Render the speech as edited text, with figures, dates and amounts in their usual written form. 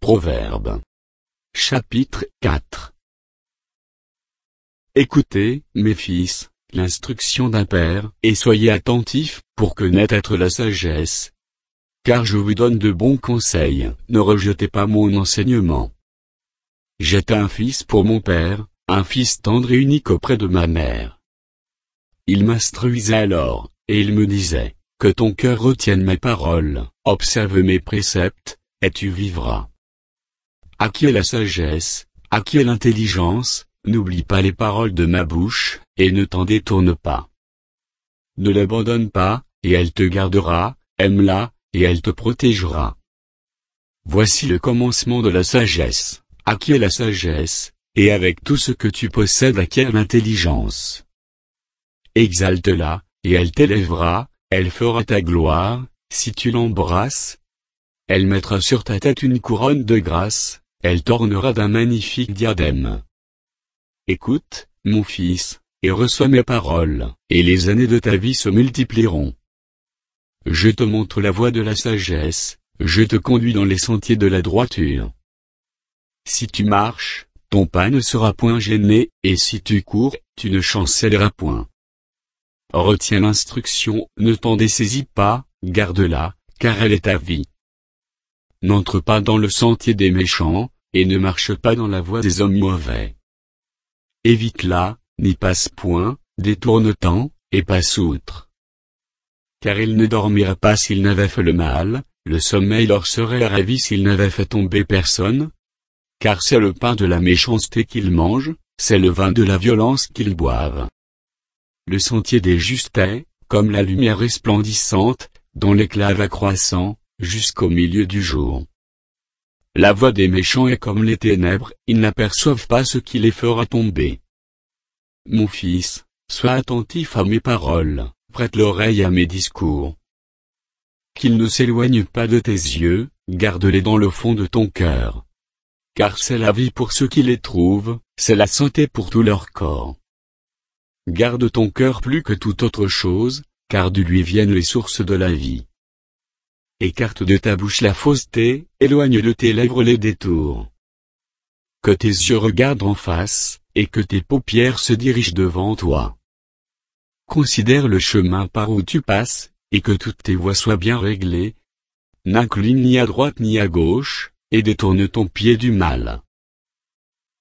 Proverbes. Chapitre 4. Écoutez, mes fils, l'instruction d'un père, et soyez attentifs, pour connaître la sagesse. Car je vous donne de bons conseils, ne rejetez pas mon enseignement. J'étais un fils pour mon père, un fils tendre et unique auprès de ma mère. Il m'instruisait alors, et il me disait, que ton cœur retienne mes paroles, observe mes préceptes, et tu vivras. À qui est la sagesse, à qui est l'intelligence, n'oublie pas les paroles de ma bouche, et ne t'en détourne pas. Ne l'abandonne pas, et elle te gardera, aime-la, et elle te protégera. Voici le commencement de la sagesse. À qui est la sagesse, et avec tout ce que tu possèdes acquiert l'intelligence. Exalte-la, et elle t'élèvera, elle fera ta gloire, si tu l'embrasses. Elle mettra sur ta tête une couronne de grâce, elle t'ornera d'un magnifique diadème. Écoute, mon fils, et reçois mes paroles, et les années de ta vie se multiplieront. Je te montre la voie de la sagesse, je te conduis dans les sentiers de la droiture. Si tu marches, ton pas ne sera point gêné, et si tu cours, tu ne chancelleras point. Retiens l'instruction, ne t'en dessaisis pas, garde-la, car elle est ta vie. N'entre pas dans le sentier des méchants, et ne marche pas dans la voie des hommes mauvais. Évite-la, n'y passe point, détourne-t'en, et passe outre. Car ils ne dormiraient pas s'ils n'avaient fait le mal, le sommeil leur serait ravi s'ils n'avaient fait tomber personne. Car c'est le pain de la méchanceté qu'ils mangent, c'est le vin de la violence qu'ils boivent. Le sentier des justes est, comme la lumière resplendissante, dont l'éclat va croissant, jusqu'au milieu du jour. La voie des méchants est comme les ténèbres, ils n'aperçoivent pas ce qui les fera tomber. Mon fils, sois attentif à mes paroles, prête l'oreille à mes discours. Qu'ils ne s'éloignent pas de tes yeux, garde-les dans le fond de ton cœur. Car c'est la vie pour ceux qui les trouvent, c'est la santé pour tout leur corps. Garde ton cœur plus que toute autre chose, car de lui viennent les sources de la vie. Écarte de ta bouche la fausseté, éloigne de tes lèvres les détours. Que tes yeux regardent en face, et que tes paupières se dirigent devant toi. Considère le chemin par où tu passes, et que toutes tes voies soient bien réglées. N'incline ni à droite ni à gauche, et détourne ton pied du mal.